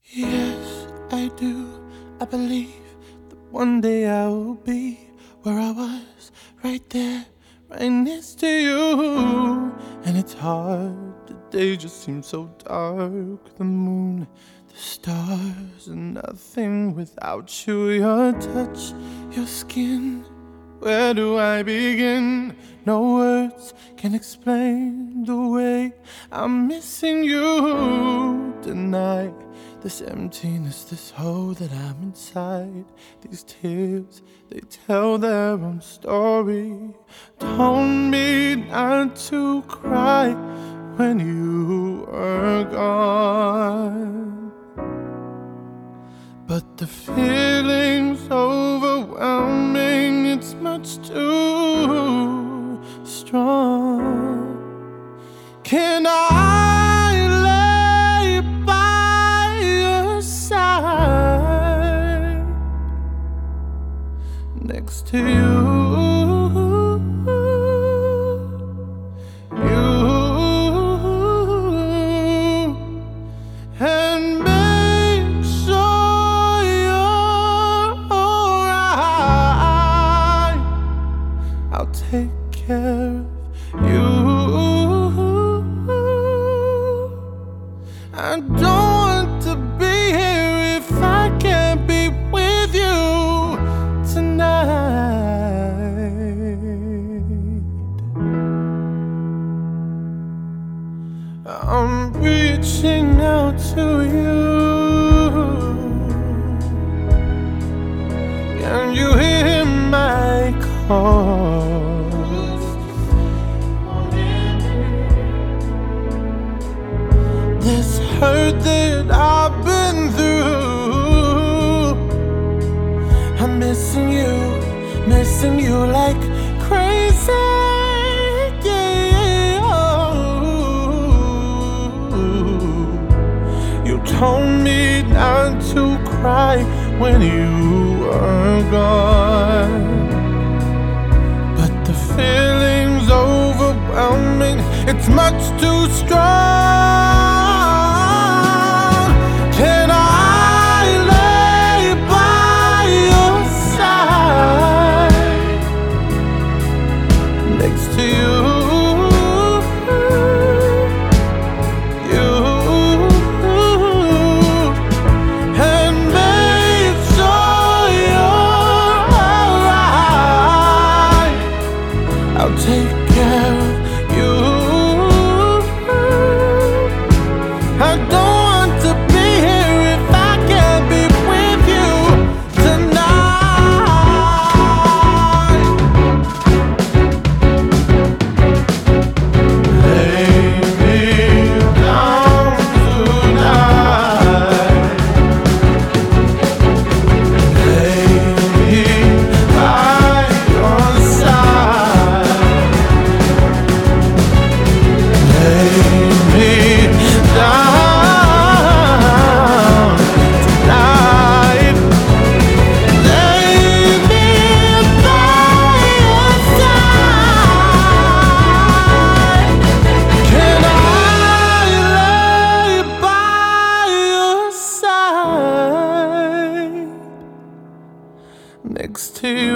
Yes, I do. I believe that one day I will be where I was, right there, right next to you. And it's hard, the day just seems so dark. The moon, the stars, and nothing without you. Your touch, your skin, where do I begin? No words can explain the way I'm missing you tonight. This emptiness, this hole that I'm inside. These tears, they tell their own story. Told me not to cry when you were gone. But the feeling's overwhelming, it's much too strong. Can I lay by your side, next to you? I'll take care of you. I don't want to be here if I can't be with you tonight. I'm reaching out to you. Can you hear my call? This hurt that I've been through, I'm missing you like crazy. Yeah. You told me not to cry when you were gone, but the feeling's overwhelming, it's much too strong. Can I lay by your side, next to you? I'll take care of you. I don't want to be here if I can't be with you tonight. Lay me down tonight. Lay me by your side. Next to you.